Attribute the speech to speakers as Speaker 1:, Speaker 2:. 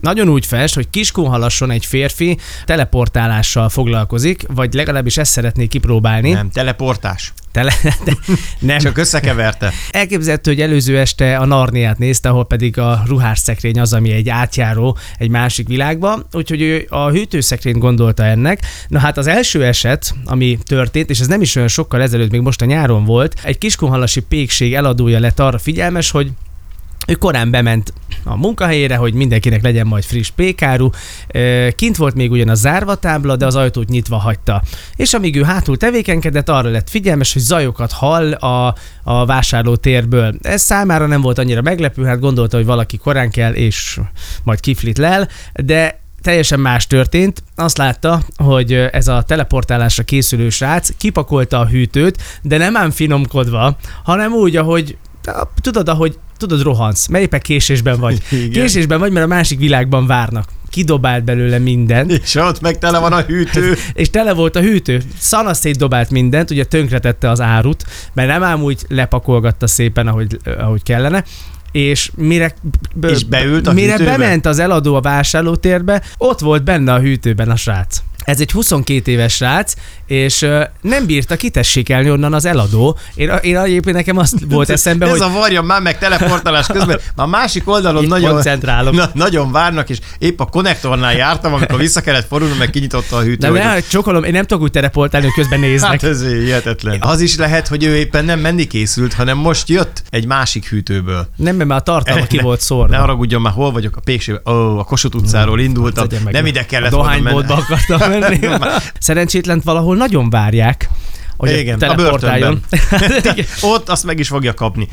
Speaker 1: nagyon úgy fest, hogy Kiskunhalasson egy férfi teleportálással foglalkozik, vagy legalábbis ezt szeretné kipróbálni.
Speaker 2: Nem, teleportás.
Speaker 1: Nem.
Speaker 2: Csak összekeverte.
Speaker 1: Elképzelhető, hogy előző este a Narniát nézte, ahol pedig a ruhásszekrény az, ami egy átjáró egy másik világba, úgyhogy ő a hűtőszekrényt gondolta ennek. Na hát az első eset, ami történt, és ez nem is olyan sokkal ezelőtt, még most a nyáron volt, egy kiskunhalasi pékség eladója lett arra figyelmes, hogy ő korán bement a munkahelyére, hogy mindenkinek legyen majd friss pékáru. Kint volt még ugyan a zárvatábla, de az ajtót nyitva hagyta. És amíg ő hátul tevékenykedett, arra lett figyelmes, hogy zajokat hall a vásárlótérből. Ez számára nem volt annyira meglepő, hát gondolta, hogy valaki korán kell, és majd kiflit lel, de teljesen más történt. Azt látta, hogy ez a teleportálásra készülő srác kipakolta a hűtőt, de nem ám finomkodva, hanem úgy, ahogy tudod, rohansz, mert éppen késésben vagy.
Speaker 2: Igen.
Speaker 1: Késésben vagy, mert a másik világban várnak. Kidobált belőle mindent.
Speaker 2: És ott meg tele van a hűtő.
Speaker 1: És tele volt a hűtő. Szanaszét dobált mindent, ugye tönkretette az árut, mert nem ám úgy lepakolgatta szépen, ahogy kellene. És mire
Speaker 2: beült a hűtőbe?
Speaker 1: Bement az eladó a vásárlótérbe, ott volt benne a hűtőben a srác. Ez egy 22 éves srác, és nem bírta kitessékelni onnan az eladó. Én egyébként nekem azt volt eszembe, hogy...
Speaker 2: Ez a varjam már meg teleportálás közben. A másik oldalon nagyon várnak, és épp a konnektornál jártam, amikor vissza kellett fordulnom, meg kinyitotta a hűtőt.
Speaker 1: Nem, csokolom, én nem tudok úgy teleportálni, hogy közben néznek.
Speaker 2: Hát ez hihetetlen. Az is lehet, hogy ő éppen nem menni készült, hanem most jött egy másik hűtőből.
Speaker 1: Nem, mert már a tartalma ki volt szórva.
Speaker 2: Ne haragudjon, már hol vagyok a pékségben? A Kossuth utcáról indultam. Nem ide kellett
Speaker 1: volna menni. Dohányboltba akartam menni. Szerencsétlent valahol nagyon várják, hogy
Speaker 2: igen, a börtönben. Ott azt meg is fogja kapni.